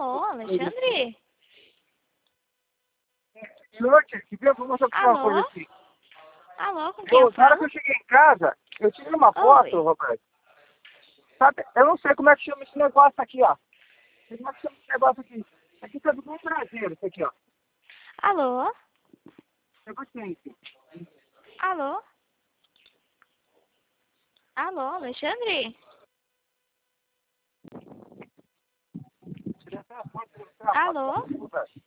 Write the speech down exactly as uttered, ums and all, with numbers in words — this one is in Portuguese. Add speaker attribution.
Speaker 1: Alô, Alexandre?
Speaker 2: Senhor, que veio pra mostrar pra uma coisa
Speaker 1: Alô?
Speaker 2: aqui.
Speaker 1: Alô, com quem
Speaker 2: Eu,
Speaker 1: eu
Speaker 2: na hora
Speaker 1: falo?
Speaker 2: que eu cheguei em casa, eu tirei uma foto,
Speaker 1: Oi.
Speaker 2: Roberto. Sabe, eu não sei como é que chama esse negócio aqui, ó. Como é que chama esse negócio aqui? Aqui tá do bom prazer, isso aqui, ó.
Speaker 1: Alô?
Speaker 2: Eu gostei aqui.
Speaker 1: Alô? Alô, Alexandre?
Speaker 2: Tirei até a foto. Tirei a foto,
Speaker 1: Alô?
Speaker 2: Roberto.